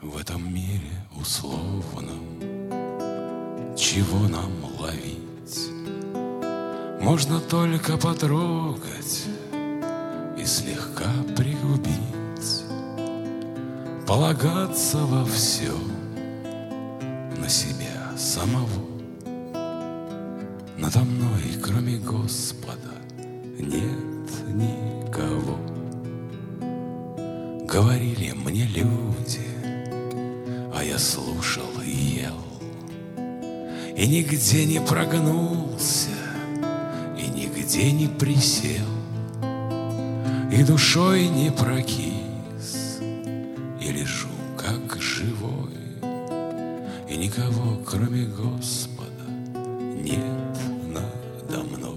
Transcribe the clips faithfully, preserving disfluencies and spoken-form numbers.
В этом мире условном чего нам ловить? Можно только потрогать и слегка пригубить, полагаться во всем на себя самого. Надо мной, кроме Господа, нет никого. Говорили мне люди, а я слушал и ел, и нигде не прогнулся, и нигде не присел, и душой не прокис, и лежу как живой, и никого, кроме Господа, нет надо мной.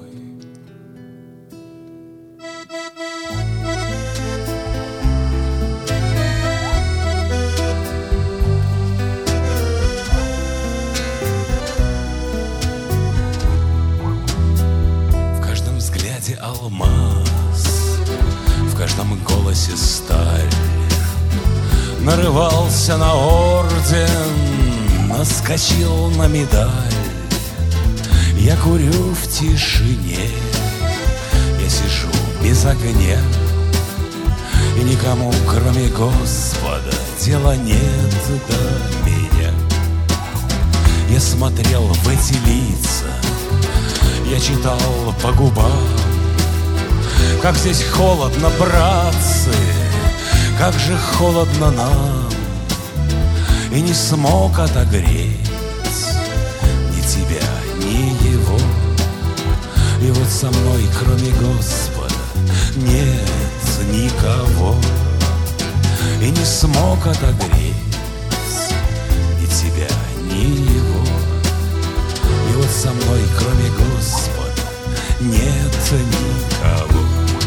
Алмаз, в каждом голосе сталь, нарывался на орден, наскочил на медаль. Я курю в тишине, я сижу без огня, и никому, кроме Господа, дела нет до меня. Я смотрел в эти лица, я читал по губам, как здесь холодно, братцы, как же холодно нам, и не смог отогреть ни тебя, ни его. И вот со мной, кроме Господа, нет никого, и не смог отогреть ни тебя, ни его. И вот со мной, кроме Господа, нет никого.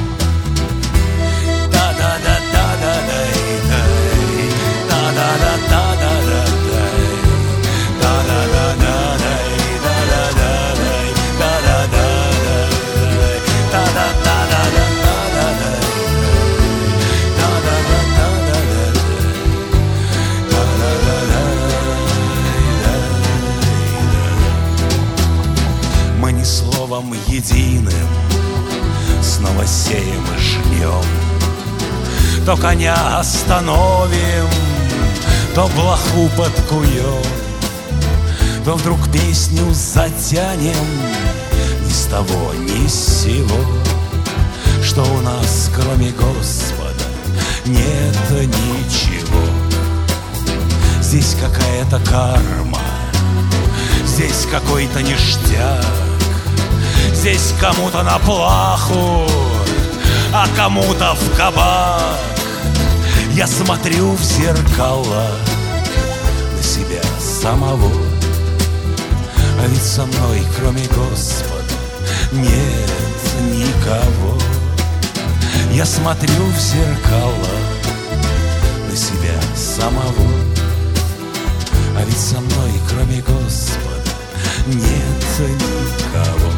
Мы не словом единым снова сеем и жнем, то коня остановим, то блоху подкуем, то вдруг песню затянем ни с того, ни с сего, что у нас, кроме Господа, нет ничего. Здесь какая-то карма, здесь какой-то ништяк, здесь кому-то на плаху, а кому-то в кабак. Я смотрю в зеркала на себя самого, а ведь со мной, кроме Господа, нет никого. Я смотрю в зеркала на себя самого, а ведь со мной, кроме Господа, нет никого.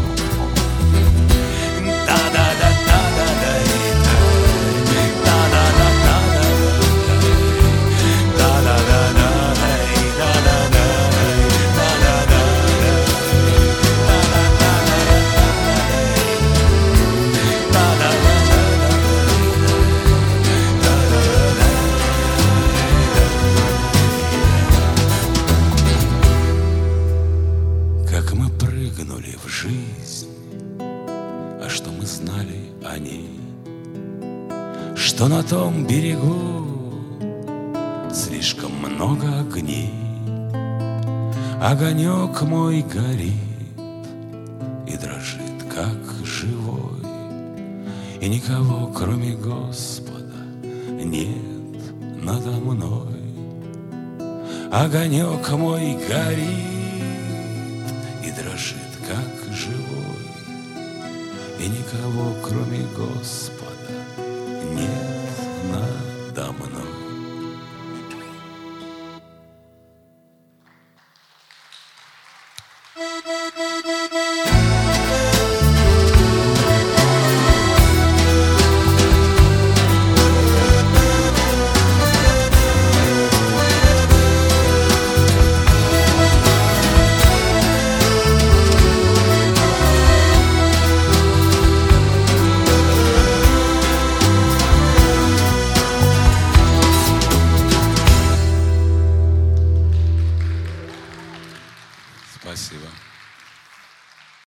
Как мы прыгнули в жизнь, а что мы знали о ней? Что на том берегу слишком много огней. Огонек мой горит и дрожит, как живой, и никого, кроме Господа, нет надо мной. Огонек мой горит и дрожит, как живой, и никого, кроме Господа,